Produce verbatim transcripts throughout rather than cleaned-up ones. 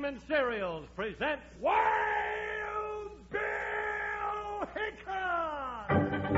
Entertainment Cereals presents Wild Bill Hickok!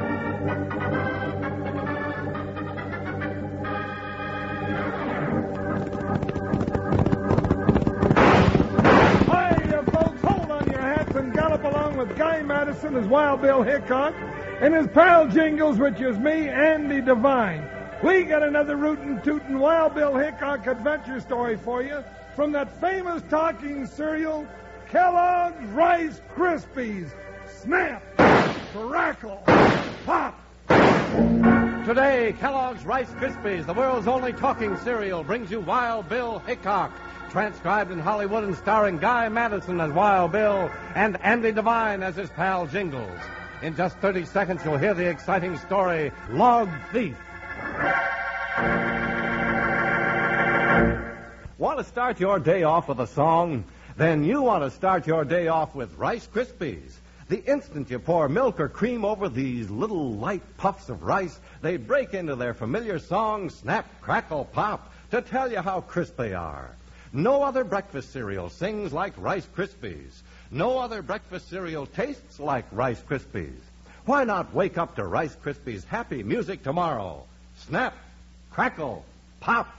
Hi, you folks, hold on your hats and gallop along with Guy Madison as Wild Bill Hickok and his pal Jingles, which is me, Andy Devine. We got another rootin' tootin' Wild Bill Hickok adventure story for you from that famous talking cereal, Kellogg's Rice Krispies. Snap, crackle, pop. Today, Kellogg's Rice Krispies, the world's only talking cereal, brings you Wild Bill Hickok, transcribed in Hollywood and starring Guy Madison as Wild Bill and Andy Devine as his pal Jingles. In just thirty seconds, you'll hear the exciting story, Log Thief. Want to start your day off with a song? Then you want to start your day off with Rice Krispies. The instant you pour milk or cream over these little light puffs of rice, they break into their familiar song, Snap, Crackle, Pop, to tell you how crisp they are. No other breakfast cereal sings like Rice Krispies. No other breakfast cereal tastes like Rice Krispies. Why not wake up to Rice Krispies' happy music tomorrow? Snap, crackle, pop.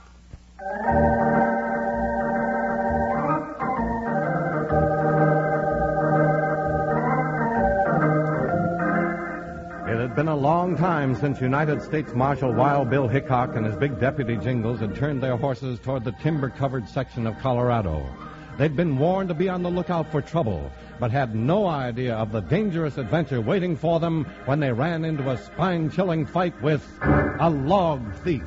It had been a long time since United States Marshal Wild Bill Hickok and his big deputy Jingles had turned their horses toward the timber-covered section of Colorado. They'd been warned to be on the lookout for trouble, but had no idea of the dangerous adventure waiting for them when they ran into a spine-chilling fight with a log thief.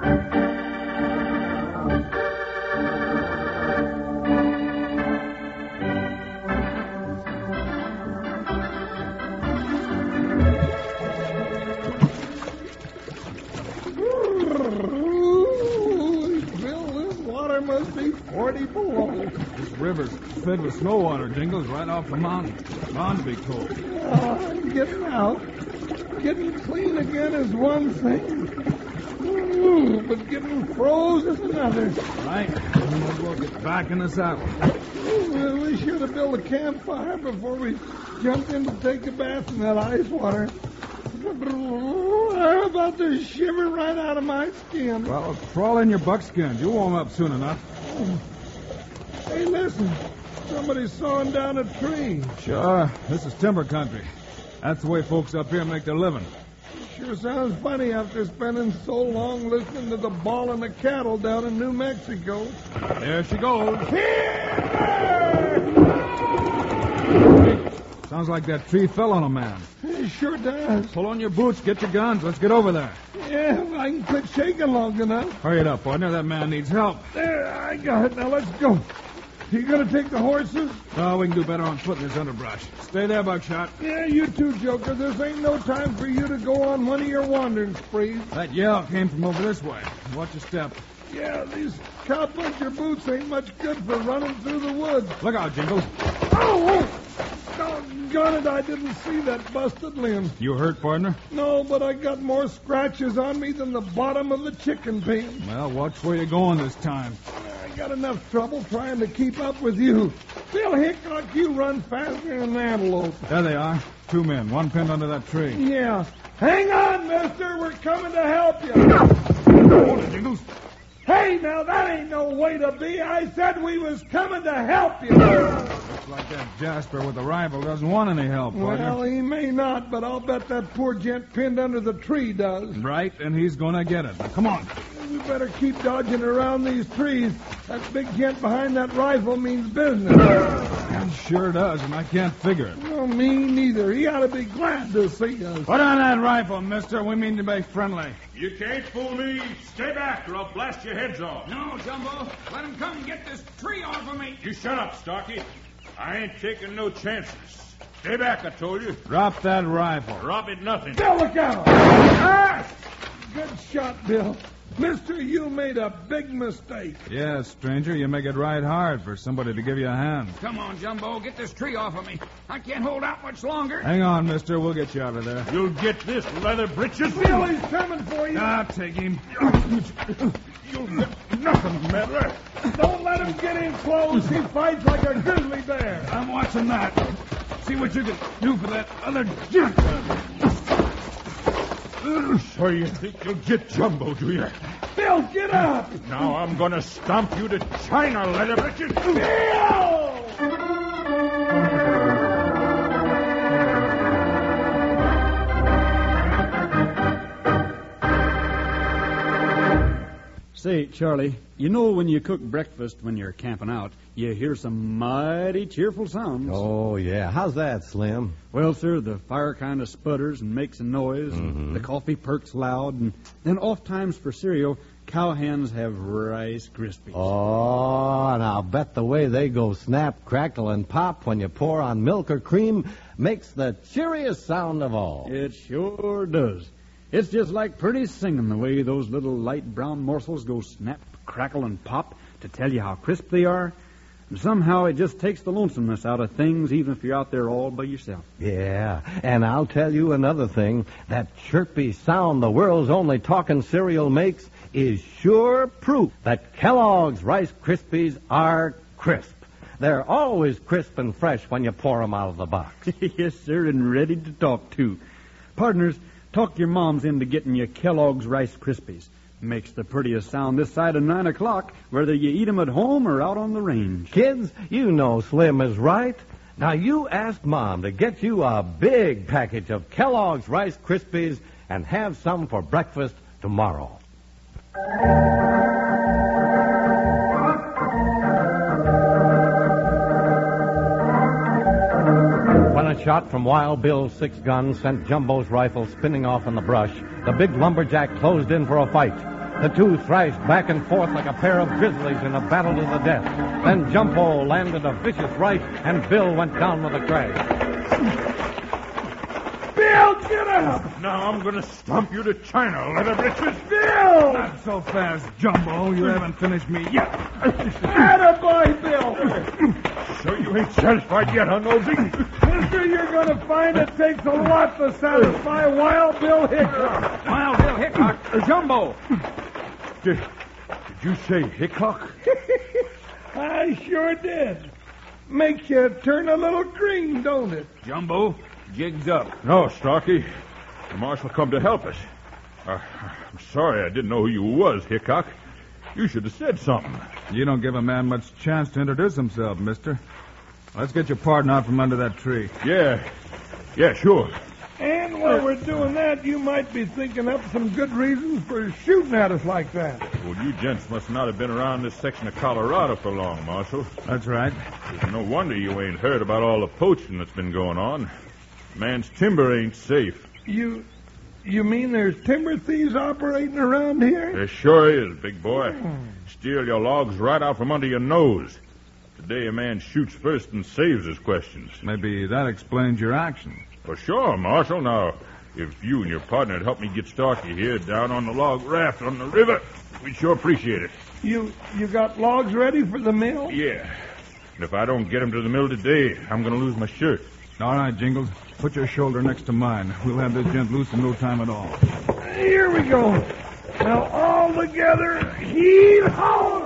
forty below. This river's fed with snow water, Jingles, right off the mountain. Bound to be cold. Oh, I'm getting out. Getting clean again is one thing. Ooh, but getting froze is another. Right. We might as well get back in the saddle. Well, we should have built a campfire before we jumped in to take a bath in that ice water. I'm about to shiver right out of my skin. Well, crawl in your buckskin. You'll warm up soon enough. Hey, listen. Somebody's sawing down a tree. Sure. This is timber country. That's the way folks up here make their living. Sure sounds funny after spending so long listening to the bawling of cattle down in New Mexico. There she goes. Sounds like that tree fell on a man. It sure does. Pull on your boots, get your guns. Let's get over there. Yeah, I can quit shaking long enough. Hurry it up, partner. That man needs help. There, I got it. Now let's go. You gonna take the horses? Oh, we can do better on foot in this underbrush. Stay there, Buckshot. Yeah, you too, Joker. This ain't no time for you to go on one of your wandering sprees. That yell came from over this way. Watch your step. Yeah, these cowpuncher boots ain't much good for running through the woods. Look out, Jingles. Oh, oh! Doggone it, I didn't see that busted limb. You hurt, partner? No, but I got more scratches on me than the bottom of the chicken pen. Well, watch where you're going this time. I got enough trouble trying to keep up with you. Bill Hickok, you run faster than an antelope. There they are. Two men, one pinned under that tree. Yeah. Hang on, mister. We're coming to help you. Hold it, Jingles. Hey, now, that ain't no way to be. I said we was coming to help you. Looks like that Jasper with the rifle doesn't want any help, partner. Well, he may not, but I'll bet that poor gent pinned under the tree does. Right, and he's going to get it. Now, come on. We better keep dodging around these trees. That big gent behind that rifle means business. It sure does, and I can't figure it. Well, me neither. He ought to be glad to see us. Put on that rifle, mister. We mean to be friendly. You can't fool me. Stay back or I'll blast your heads off. No, Jumbo. Let him come and get this tree off of me. You shut up, Starkey. I ain't taking no chances. Stay back, I told you. Drop that rifle. Drop it nothing. Bill, look out! Ah! Good shot, Bill. Mister, you made a big mistake. Yes, stranger, you make it right hard for somebody to give you a hand. Come on, Jumbo, get this tree off of me. I can't hold out much longer. Hang on, mister. We'll get you out of there. You'll get this, leather breeches. Bill, he's coming for you. Ah, take him. You'll get nothing, meddler. Don't let him get in close. He fights like a grizzly bear. I'm watching that. See what you can do for that other gent. So you think you'll get Jumbo, do you? Bill, get up. Now I'm going to stomp you to China, leather breeches. Bill! Say, Charlie, you know when you cook breakfast when you're camping out, you hear some mighty cheerful sounds. Oh, yeah. How's that, Slim? Well, sir, the fire kind of sputters and makes a noise, Mm-hmm. and the coffee perks loud, and then oft times for cereal, cowhens have Rice Krispies. Oh, and I'll bet the way they go snap, crackle, and pop when you pour on milk or cream makes the cheeriest sound of all. It sure does. It's just like pretty singing the way those little light brown morsels go snap, crackle, and pop to tell you how crisp they are. And somehow it just takes the lonesomeness out of things, even if you're out there all by yourself. Yeah, and I'll tell you another thing. That chirpy sound the world's only talking cereal makes is sure proof that Kellogg's Rice Krispies are crisp. They're always crisp and fresh when you pour them out of the box. Yes, sir, and ready to talk to. Partners, talk your moms into getting you Kellogg's Rice Krispies. Makes the prettiest sound this side of nine o'clock, whether you eat 'em at home or out on the range. Kids, you know Slim is right. Now you ask Mom to get you a big package of Kellogg's Rice Krispies and have some for breakfast tomorrow. When a shot from Wild Bill's six gun sent Jumbo's rifle spinning off in the brush, the big lumberjack closed in for a fight. The two thrashed back and forth like a pair of grizzlies in a battle to the death. Then Jumbo landed a vicious right, and Bill went down with a crash. Bill, get up. Now I'm going to stomp you to China, leather breeches. Bill! Not so fast, Jumbo. You haven't finished me yet. Attaboy, Bill. So you ain't satisfied yet, huh, Nosey? Mister, you're going to find it takes a lot to satisfy Wild Bill Hickok. Wild Bill Hickok, uh, Jumbo. Did, did you say Hickok? I sure did. Makes you turn a little green, don't it? Jumbo, jigs up. No, Starkey. The marshal come to help us. Uh, I'm sorry I didn't know who you was, Hickok. You should have said something. You don't give a man much chance to introduce himself, mister. Let's get your pardon out from under that tree. Yeah. Yeah, sure. And while we're doing that, you might be thinking up some good reasons for shooting at us like that. Well, you gents must not have been around this section of Colorado for long, Marshal. That's right. It's no wonder you ain't heard about all the poaching that's been going on. Man's timber ain't safe. You you mean there's timber thieves operating around here? There sure is, big boy. Steal your logs right out from under your nose. Today a man shoots first and saves his questions. Maybe that explains your action. For sure, Marshal. Now, if you and your partner had helped me get Starkey here down on the log raft on the river, we'd sure appreciate it. You you got logs ready for the mill? Yeah. And if I don't get him to the mill today, I'm going to lose my shirt. All right, Jingles. Put your shoulder next to mine. We'll have this gent loose in no time at all. Here we go. Now all together, heave ho!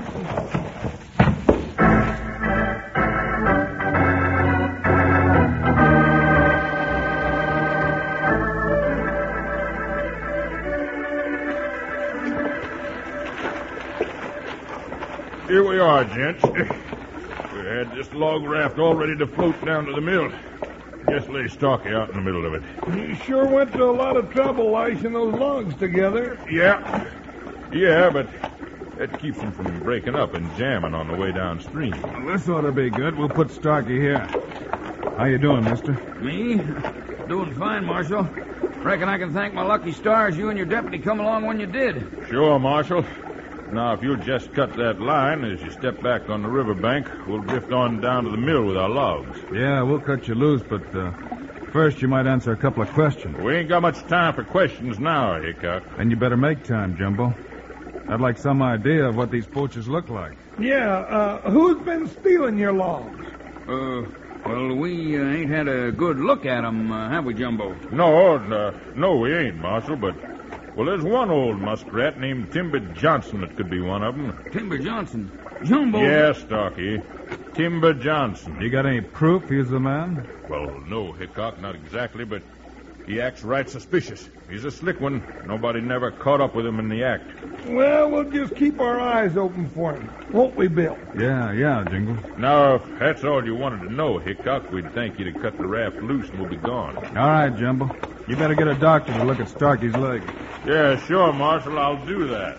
Here we are, gents. We had this log raft all ready to float down to the mill. Just lay Starkey out in the middle of it. You sure went to a lot of trouble lashing those logs together. Yeah. Yeah, but that keeps him from breaking up and jamming on the way downstream. Well, this ought to be good. We'll put Starkey here. How you doing, mister? Me? Doing fine, Marshal. Reckon I can thank my lucky stars you and your deputy come along when you did. Sure, Marshal. Now, if you'll just cut that line as you step back on the riverbank, we'll drift on down to the mill with our logs. Yeah, we'll cut you loose, but uh, first you might answer a couple of questions. We ain't got much time for questions now, Hickok. And you better make time, Jumbo. I'd like some idea of what these poachers look like. Yeah, uh, who's been stealing your logs? Uh, well, we uh, ain't had a good look at 'em, uh, have we, Jumbo? No, uh, no, we ain't, Marshal, but... Well, there's one old muskrat named Timber Johnson that could be one of them. Timber Johnson? Jumbo? Yes, Starkey. Timber Johnson. You got any proof he's the man? Well, no, Hickok, not exactly, but he acts right suspicious. He's a slick one. Nobody never caught up with him in the act. Well, we'll just keep our eyes open for him, won't we, Bill? Yeah, yeah, Jingles. Now, if that's all you wanted to know, Hickok, we'd thank you to cut the raft loose and we'll be gone. All right, Jumbo. You better get a doctor to look at Starkey's leg. Yeah, sure, Marshal, I'll do that.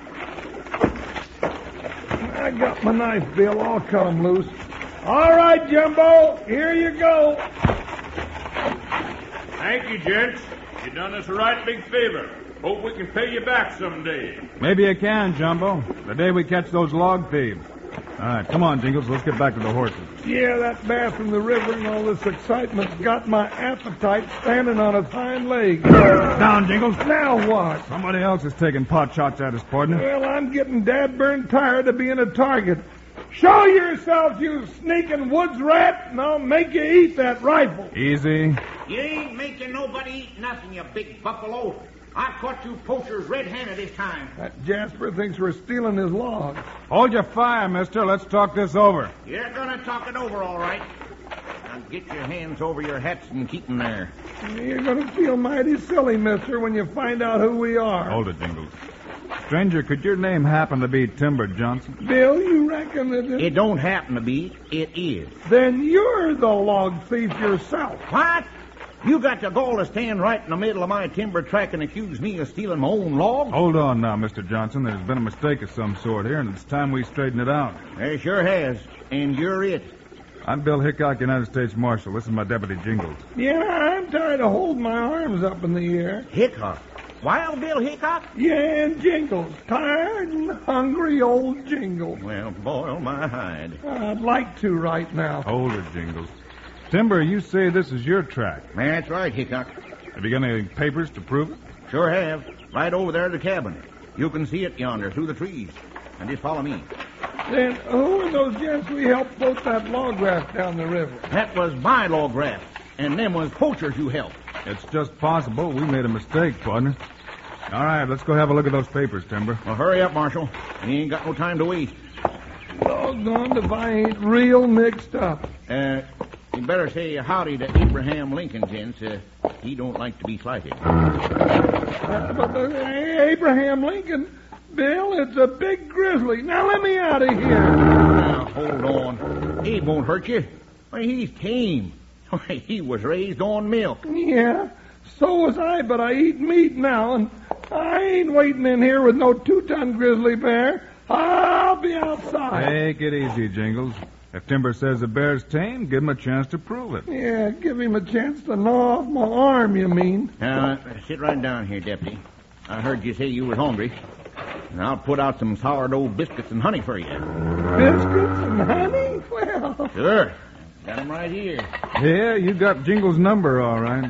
I got my knife, Bill. I'll cut him loose. All right, Jumbo, here you go. Thank you, gents. You done us a right big favor. Hope we can pay you back someday. Maybe you can, Jumbo. The day we catch those log thieves. All right, come on, Jingles. Let's get back to the horses. Yeah, that bath in the river and all this excitement's got my appetite standing on its hind legs. Down, Jingles. Now what? Somebody else is taking pot shots at us, partner. Well, I'm getting dad-burned tired of being a target. Show yourself, you sneaking woods rat, and I'll make you eat that rifle. Easy. You ain't making nobody eat nothing, you big buffalo. I caught you poachers red-handed this time. That Jasper thinks we're stealing his logs. Hold your fire, mister. Let's talk this over. You're gonna talk it over, all right. Now get your hands over your hats and keep them there. You're going to feel mighty silly, mister, when you find out who we are. Hold it, Jingles. Stranger, could your name happen to be Timber Johnson? Bill, you reckon that it... It don't happen to be. It is. Then you're the log thief yourself. What? You got the gall to stand right in the middle of my timber track and accuse me of stealing my own log? Hold on now, Mister Johnson. There's been a mistake of some sort here, and it's time we straighten it out. There sure has. And you're it. I'm Bill Hickok, United States Marshal. This is my deputy, Jingles. Yeah, I'm tired of holding my arms up in the air. Hickok? Wild Bill Hickok? Yeah, and Jingles. Tired and hungry old Jingles. Well, boil my hide. I'd like to right now. Hold it, Jingles. Timber, you say this is your track. That's right, Hickok. Have you got any papers to prove it? Sure have. Right over there at the cabin. You can see it yonder through the trees. And just follow me. Then who are those gents we helped float that log raft down the river? That was my log raft. And them was poachers you helped. It's just possible we made a mistake, partner. All right, let's go have a look at those papers, Timber. Well, hurry up, Marshal. We ain't got no time to waste. Doggone if I ain't real mixed up. Uh, you better say howdy to Abraham Lincoln, gents. Uh, he don't like to be slighted. Uh, but uh, Abraham Lincoln, Bill, it's a big grizzly. Now let me out of here. Now, hold on. He won't hurt you. Why, he's tame. Why, he was raised on milk. Yeah, so was I, but I eat meat now, and I ain't waiting in here with no two-ton grizzly bear. I'll be outside. Take it easy, Jingles. If Timber says the bear's tame, give him a chance to prove it. Yeah, give him a chance to gnaw off my arm, you mean? Now, uh, sit right down here, Deputy. I heard you say you was hungry. And I'll put out some sourdough biscuits and honey for you. Biscuits and honey? Well... Sure. Got 'em right here. Yeah, you got Jingles' number, all right.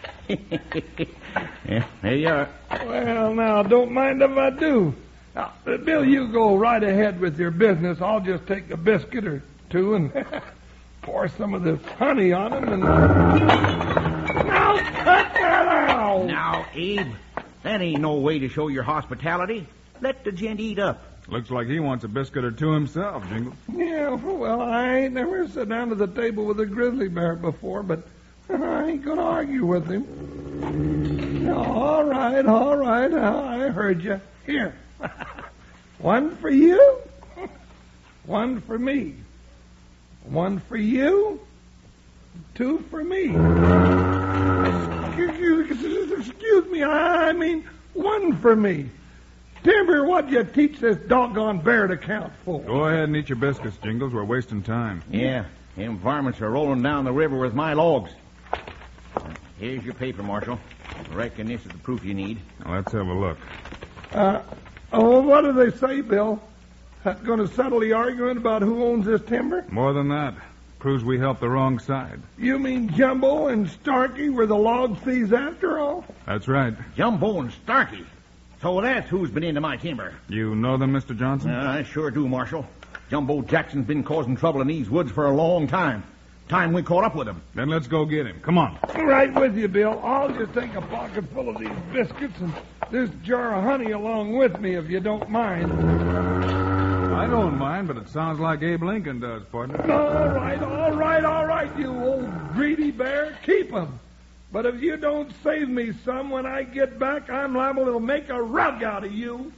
Yeah, there you are. Well, now, don't mind if I do. Now, uh, Bill, you go right ahead with your business. I'll just take a biscuit or two and pour some of this honey on them and... Now, cut that out! Now, Abe, that ain't no way to show your hospitality. Let the gent eat up. Looks like he wants a biscuit or two himself, Jingles. Yeah, well, I ain't never sat down to the table with a grizzly bear before, but I ain't going to argue with him. All right, all right, I heard you. Here. One for you, one for me. One for you, two for me. Excuse, excuse me, I mean one for me. Timber, what'd you teach this doggone bear to count for? Go ahead and eat your biscuits, Jingles. We're wasting time. Yeah, them varmints are rolling down the river with my logs. Here's your paper, Marshal. I reckon this is the proof you need. Now, let's have a look. Uh, oh, what do they say, Bill? That going to settle the argument about who owns this timber? More than that. Proves we helped the wrong side. You mean Jumbo and Starkey were the log thieves after all? That's right. Jumbo and Starkey. So that's who's been into my timber. You know them, Mister Johnson? Uh, I sure do, Marshal. Jumbo Jackson's been causing trouble in these woods for a long time. Time we caught up with him. Then let's go get him. Come on. Right with you, Bill. I'll just take a pocket full of these biscuits and this jar of honey along with me, if you don't mind. I don't mind, but it sounds like Abe Lincoln does, partner. All right, all right, all right, you old greedy bear. Keep 'em. But if you don't save me some when I get back, I'm liable to make a rug out of you.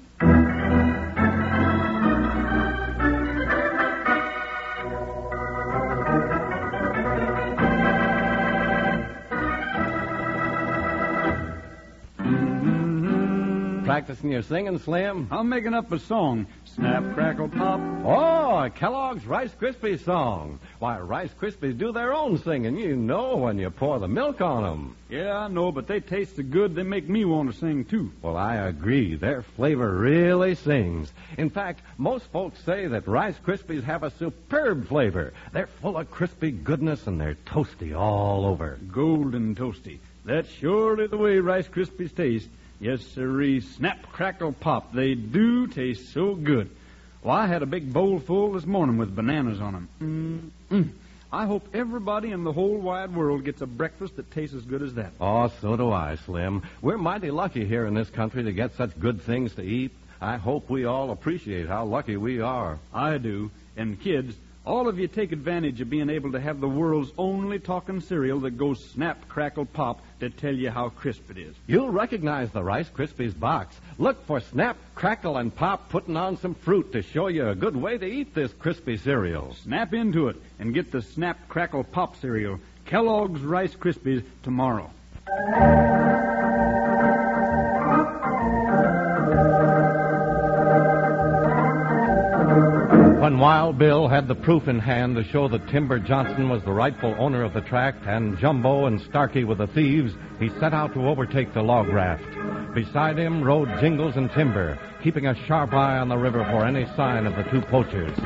Practicing your singing, Slim? I'm making up a song. Snap, crackle, pop. Oh, Kellogg's Rice Krispies song. Why, Rice Krispies do their own singing, you know, when you pour the milk on them. Yeah, I know, but they taste so good they make me want to sing, too. Well, I agree. Their flavor really sings. In fact, most folks say that Rice Krispies have a superb flavor. They're full of crispy goodness, and they're toasty all over. Golden toasty. That's surely the way Rice Krispies taste. Yes, sirree. Snap, crackle, pop. They do taste so good. Well, I had a big bowl full this morning with bananas on them. Mm-mm. I hope everybody in the whole wide world gets a breakfast that tastes as good as that. Oh, so do I, Slim. We're mighty lucky here in this country to get such good things to eat. I hope we all appreciate how lucky we are. I do. And kids, all of you take advantage of being able to have the world's only talking cereal that goes snap, crackle, pop to tell you how crisp it is. You'll recognize the Rice Krispies box. Look for Snap, Crackle, and Pop putting on some fruit to show you a good way to eat this crispy cereal. Snap into it and get the Snap, Crackle, Pop cereal. Kellogg's Rice Krispies tomorrow. When Wild Bill had the proof in hand to show that Timber Johnson was the rightful owner of the tract and Jumbo and Starkey were the thieves, he set out to overtake the log raft. Beside him rode Jingles and Timber, keeping a sharp eye on the river for any sign of the two poachers.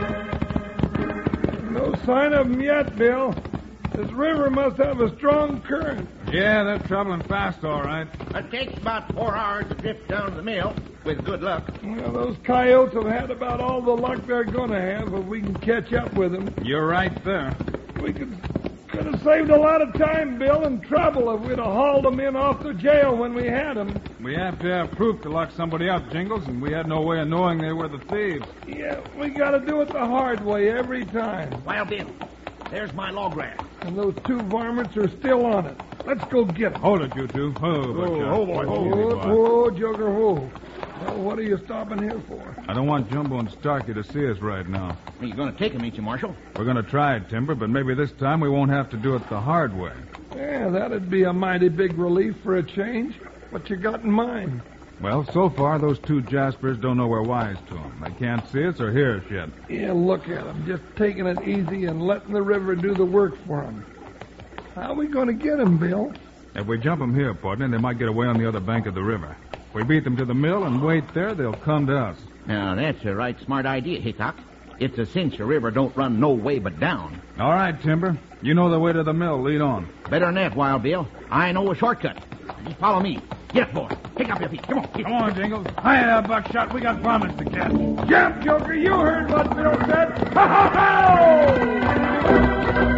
No sign of them yet, Bill. This river must have a strong current. Yeah, they're traveling fast, all right. It takes about four hours to drift down to the mill, with good luck. Well, those coyotes have had about all the luck they're going to have if we can catch up with them. You're right there. We could, could have saved a lot of time, Bill, and trouble if we'd have hauled them in off the jail when we had them. We have to have proof to lock somebody up, Jingles, and we had no way of knowing they were the thieves. Yeah, we got to do it the hard way every time. Wild Bill, there's my log raft. And those two varmints are still on it. Let's go get them. Hold it, you two. Oh, Whoa, oh, boy. Whoa, whoa, Joker, whoa. Well, what are you stopping here for? I don't want Jumbo and Starkey to see us right now. You're going to take him, ain't you, Marshal? We're going to try it, Timber, but maybe this time we won't have to do it the hard way. Yeah, that'd be a mighty big relief for a change. What you got in mind? Well, so far, those two Jaspers don't know we're wise to them. They can't see us or hear us yet. Yeah, look at them, just taking it easy and letting the river do the work for them. How are we going to get them, Bill? If we jump them here, partner, they might get away on the other bank of the river. If we beat them to the mill and wait there, they'll come to us. Now, that's a right smart idea, Hickok. It's a cinch the river don't run no way but down. All right, Timber. You know the way to the mill. Lead on. Better than that, Wild Bill. I know a shortcut. Just follow me. Get up, boy. Pick up your feet. Come on. Come on, Jingles. Hiya, Buckshot. We got promise to catch. Jump, Joker. You heard what Bill said. Ha, ha, ha!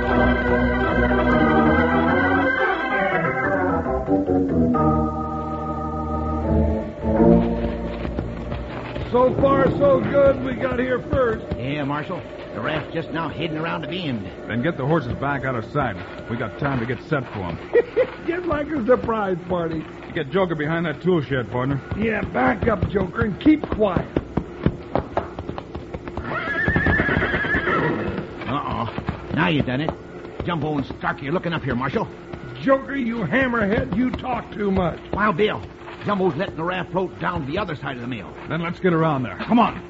So far, so good. We got here first. Yeah, Marshal. The raft's just now heading around the bend. Then get the horses back out of sight. We got time to get set for them. Just like a surprise party. You get Joker behind that tool shed, partner. Yeah, back up, Joker, and keep quiet. Uh-oh. Now you done it. Jumbo and Starkey are looking up here, Marshal. Joker, you hammerhead, you talk too much. Wild Bill, Jumbo's letting the raft float down to the other side of the mill. Then let's get around there. Come on.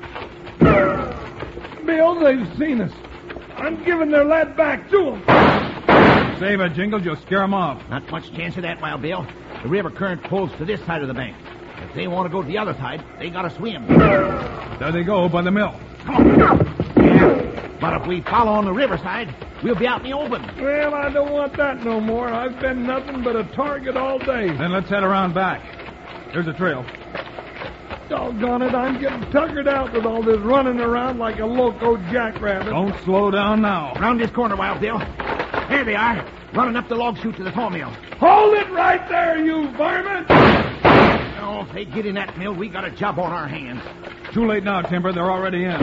Bill, they've seen us. I'm giving their lad back to them. Save it, Jingles. You'll scare them off. Not much chance of that, Wild Bill. The river current pulls to this side of the bank. If they want to go to the other side, they got to swim. There they go, by the mill. Come on. Yeah. But if we follow on the riverside, we'll be out in the open. Well, I don't want that no more. I've been nothing but a target all day. Then let's head around back. There's a trail. Doggone it, I'm getting tuckered out with all this running around like a loco jackrabbit. Don't slow down now. Round this corner, Wild Bill. There they are, running up the log chute to the sawmill. Hold it right there, you varmint! Oh, if they get in that mill, we got a job on our hands. Too late now, Timber. They're already in.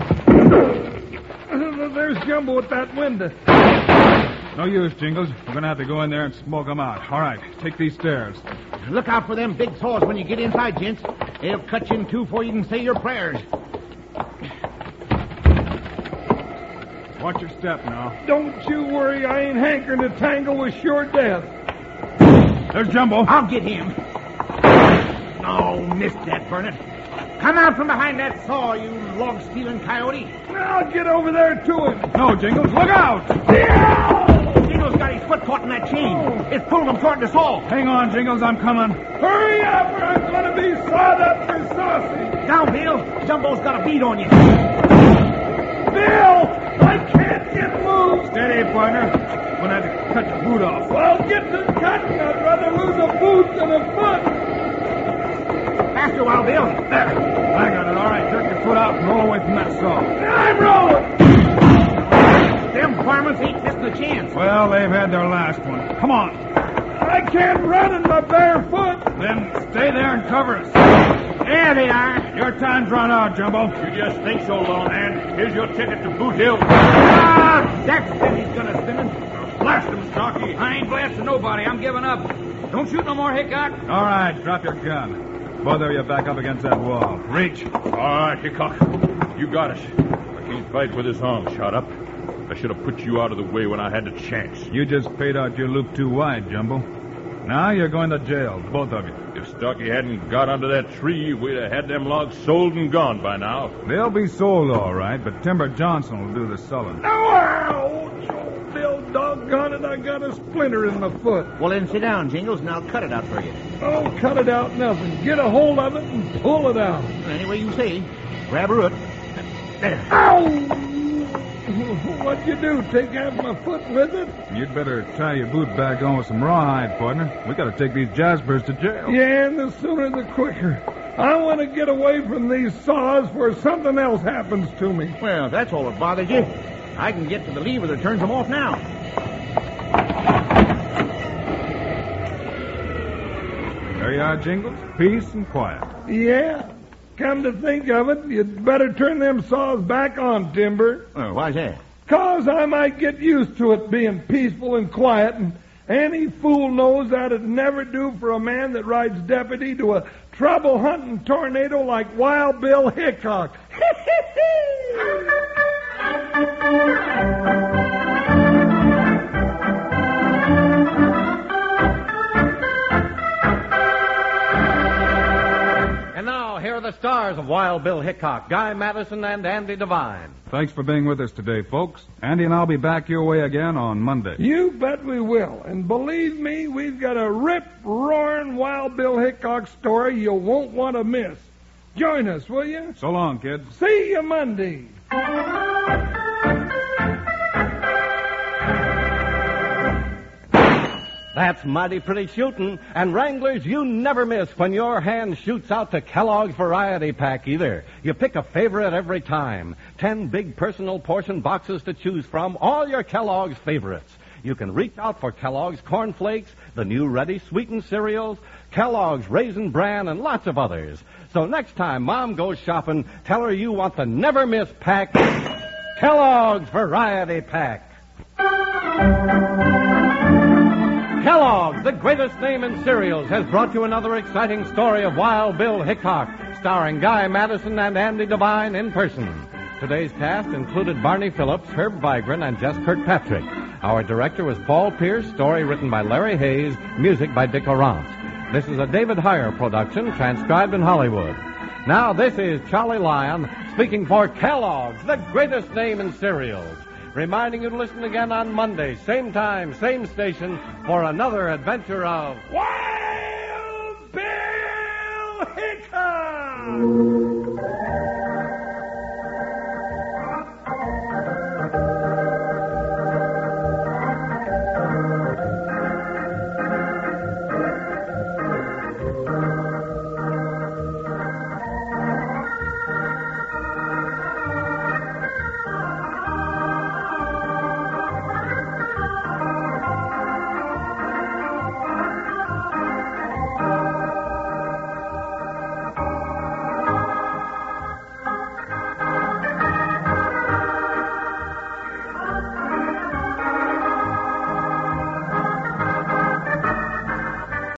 There's Jumbo at that window. No use, Jingles. We're going to have to go in there and smoke them out. All right, take these stairs. Look out for them big saws when you get inside, gents. They'll cut you in two before you can say your prayers. Watch your step now. Don't you worry, I ain't hankering to tangle with sure death. There's Jumbo. I'll get him. No, missed that, Burnett. Come out from behind that saw, you log-stealing coyote. I'll get over there to him. No, Jingles, look out! Jingles got his foot caught in that chain. It's pulling him toward the saw. Hang on, Jingles, I'm coming. Hurry up or I'm going to be sawed up for sausage. Down, Bill. Jumbo's got a bead on you. Bill, I can't get moved. Steady, partner. We're going to have to cut your boot off. Well, get to cutting. I'd rather lose a boot than a foot. Faster, Wild Bill. There. I got it. All right, jerk your foot out and roll away from that saw. I'm rolling. Them varmints ain't missing a chance. Well, they've had their last one. Come on. I can't run in my bare foot. Then stay there and cover us. There they are. Your time's run out, Jumbo. You just think so, Lone Hand. Here's your ticket to Boot Hill. Ah, that's when he's gonna spin it. Blast him, Stocky. I ain't blasting nobody. I'm giving up. Don't shoot no more, Hickok. All right, drop your gun. Both of you back up against that wall. Reach. All right, Hickok. You got us. I can't fight with this arm shot up. I should have put you out of the way when I had the chance. You just paid out your loop too wide, Jumbo. Now you're going to jail, both of you. If Stocky hadn't got under that tree, we'd have had them logs sold and gone by now. They'll be sold all right, but Timber Johnson will do the selling. Ow! Oh, Bill, doggone it, I got a splinter in my foot. Well, then sit down, Jingles, and I'll cut it out for you. Oh, cut it out nothing. Get a hold of it and pull it out. Any way you say. Grab a root. There. Ow! What'd you do? Take half my foot with it? You'd better tie your boot back on with some rawhide, partner. We got to take these jaspers to jail. Yeah, and the sooner the quicker. I want to get away from these saws before something else happens to me. Well, if that's all that bothers you, I can get to the lever that turns them off now. There you are, Jingles. Peace and quiet. Yeah. Come to think of it, you'd better turn them saws back on, Timber. Oh, why's that? 'Cause I might get used to it being peaceful and quiet, and any fool knows that'd never do for a man that rides deputy to a trouble-hunting tornado like Wild Bill Hickok. And now, here are the stars of Wild Bill Hickok, Guy Madison and Andy Devine. Thanks for being with us today, folks. Andy and I'll be back your way again on Monday. You bet we will. And believe me, we've got a rip-roaring Wild Bill Hickok story you won't want to miss. Join us, will you? So long, kids. See you Monday. That's mighty pretty shooting. And Wranglers, you never miss when your hand shoots out to Kellogg's Variety Pack either. You pick a favorite every time. Ten big personal portion boxes to choose from, all your Kellogg's favorites. You can reach out for Kellogg's Corn Flakes, the new ready sweetened cereals, Kellogg's Raisin Bran, and lots of others. So next time Mom goes shopping, tell her you want the never miss pack, Kellogg's Variety Pack. Kellogg's, the greatest name in cereals, has brought you another exciting story of Wild Bill Hickok, starring Guy Madison and Andy Devine in person. Today's cast included Barney Phillips, Herb Vigran, and Jess Kirkpatrick. Our director was Paul Pierce, story written by Larry Hayes, music by Dick Arant. This is a David Heyer production, transcribed in Hollywood. Now, this is Charlie Lyon, speaking for Kellogg's, the greatest name in cereals. Reminding you to listen again on Monday, same time, same station, for another adventure of Wild Bill Hickok!